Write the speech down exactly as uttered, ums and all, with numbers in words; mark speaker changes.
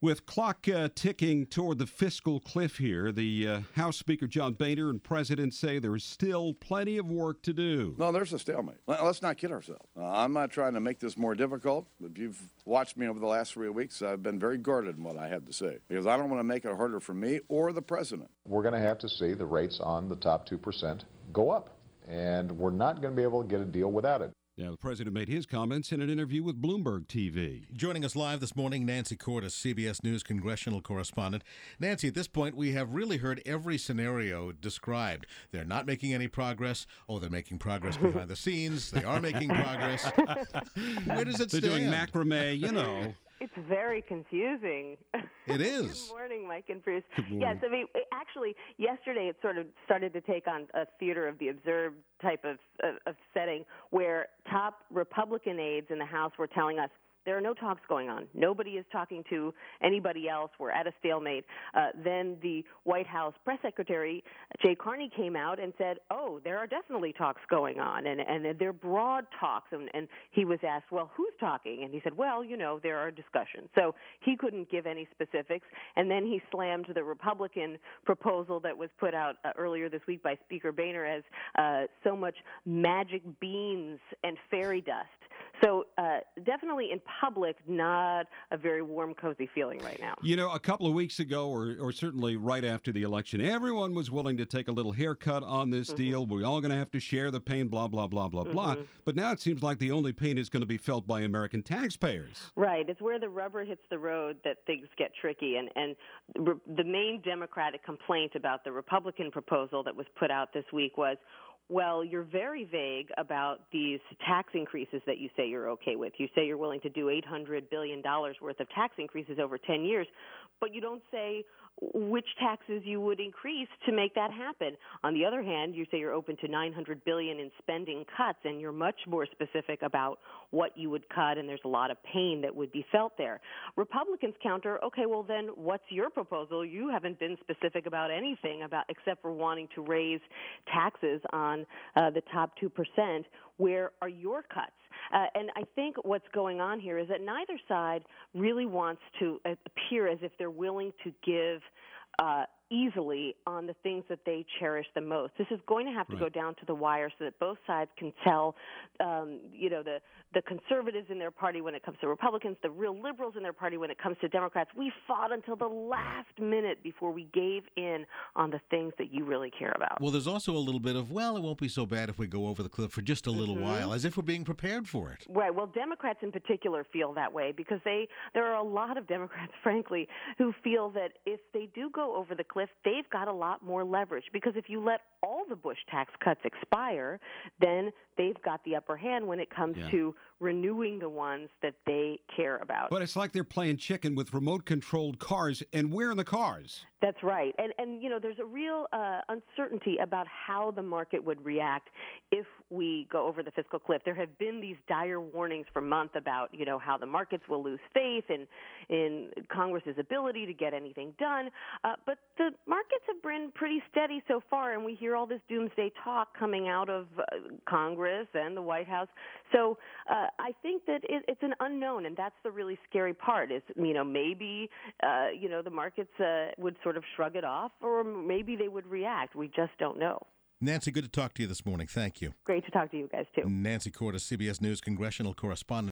Speaker 1: With clock uh, ticking toward the fiscal cliff here, the uh, House Speaker John Boehner and President say there is still plenty of work to do.
Speaker 2: No, there's a stalemate. Let's not kid ourselves. Uh, I'm not trying to make this more difficult. If you've watched me over the last three weeks, I've been very guarded in what I have to say because I don't want to make it harder for me or the president.
Speaker 3: We're going to have to see the rates on the top two percent go up, and we're not going to be able to get a deal without it.
Speaker 1: Now, the president made his comments in an interview with Bloomberg T V.
Speaker 4: Joining us live this morning, Nancy Cordes, C B S News congressional correspondent. Nancy, at this point, we have really heard every scenario described. They're not making any progress. Oh, they're making progress behind the scenes. They are making progress. Where does it
Speaker 1: they're
Speaker 4: stand?
Speaker 1: They're doing macrame, you know.
Speaker 5: It's very confusing.
Speaker 4: It is.
Speaker 5: Good morning, Mike and Bruce.
Speaker 1: Good morning.
Speaker 5: Yes, I mean, actually, yesterday it sort of started to take on a theater of the observed type of, of, of setting where top Republican aides in the House were telling us there are no talks going on. Nobody is talking to anybody else. We're at a stalemate. Uh, then the White House press secretary, Jay Carney, came out and said, oh, there are definitely talks going on, and, and they're broad talks. And, and he was asked, well, who's talking? And he said, well, you know, there are discussions. So he couldn't give any specifics. And then he slammed the Republican proposal that was put out uh, earlier this week by Speaker Boehner as uh, so much magic beans and fairy dust. So uh, definitely in public, not a very warm, cozy feeling right now.
Speaker 1: You know, a couple of weeks ago, or, or certainly right after the election, everyone was willing to take a little haircut on this mm-hmm. deal. We're all going to have to share the pain, blah, blah, blah, blah, mm-hmm. blah. But now it seems like the only pain is going to be felt by American taxpayers.
Speaker 5: Right. It's where the rubber hits the road that things get tricky. And, and re- the main Democratic complaint about the Republican proposal that was put out this week was, well, you're very vague about these tax increases that you say you're okay with. You say you're willing to do eight hundred billion dollars worth of tax increases over ten years, but you don't say which taxes you would increase to make that happen. On the other hand, you say you're open to nine hundred billion dollars in spending cuts, and you're much more specific about what you would cut, and there's a lot of pain that would be felt there. Republicans counter, okay, well then what's your proposal? You haven't been specific about anything about except for wanting to raise taxes on uh, the top two percent. Where are your cuts? Uh, and I think what's going on here is that neither side really wants to appear as if they're willing to give uh, easily on the things that they cherish the most. This is going to have to right. go down to the wire so that both sides can tell, um, you know, the, the conservatives in their party when it comes to Republicans, the real liberals in their party when it comes to Democrats. We fought until the last minute before we gave in on the things that you really care about.
Speaker 4: Well, there's also a little bit of, well, it won't be so bad if we go over the cliff for just a little mm-hmm. while, as if we're being prepared for it.
Speaker 5: Right. Well, Democrats in particular feel that way because they there are a lot of Democrats, frankly, who feel that if they do go over the cliff, they've got a lot more leverage because if you let all the Bush tax cuts expire, then they've got the upper hand when it comes yeah. to renewing the ones that they care about.
Speaker 1: But it's like they're playing chicken with remote-controlled cars, and we're in the cars.
Speaker 5: That's right. And, and you know, there's a real uh, uncertainty about how the market would react if we go over the fiscal cliff. There have been these dire warnings for months about, you know, how the markets will lose faith in, in Congress's ability to get anything done. Uh, but the markets have been pretty steady so far, and we hear all this doomsday talk coming out of uh, Congress and the White House. So uh, I think that it, it's an unknown, and that's the really scary part is, you know, maybe, uh, you know, the markets uh, would sort of shrug it off, or maybe they would react. We just don't know.
Speaker 4: Nancy, good to talk to you this morning. Thank you.
Speaker 5: Great to talk to you guys, too.
Speaker 4: Nancy Cordes, C B S News congressional correspondent.